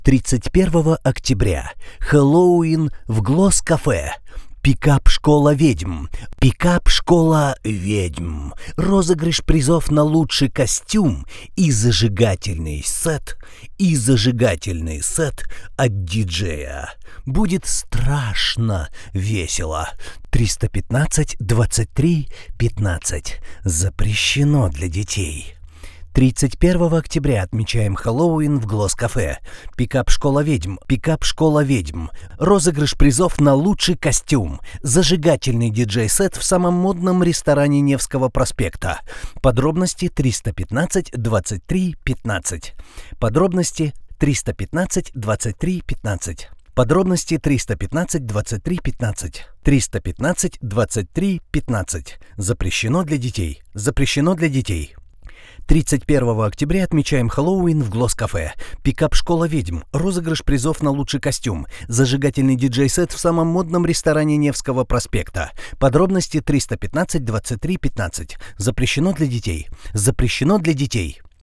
31 октября. Хэллоуин в Глосс-кафе. Пикап-школа ведьм. Пикап-школа ведьм. Розыгрыш призов на лучший костюм и зажигательный сет. От диджея. Будет страшно весело. 315-23-15. Запрещено для детей. 31 октября отмечаем Хэллоуин в Глосс-кафе. Пикап-школа ведьм. Пикап-школа ведьм. Розыгрыш призов на лучший костюм. Зажигательный диджей-сет в самом модном ресторане Невского проспекта. Подробности 315-23-15. Подробности 315-23-15. Подробности 315-23-15. 315-23-15. Запрещено для детей. Запрещено для детей. 31 октября отмечаем Хэллоуин в Глосс-кафе. Пикап-школа ведьм. Розыгрыш призов на лучший костюм. Зажигательный диджей-сет в самом модном ресторане Невского проспекта. Подробности 315-23-15. Запрещено для детей. Запрещено для детей.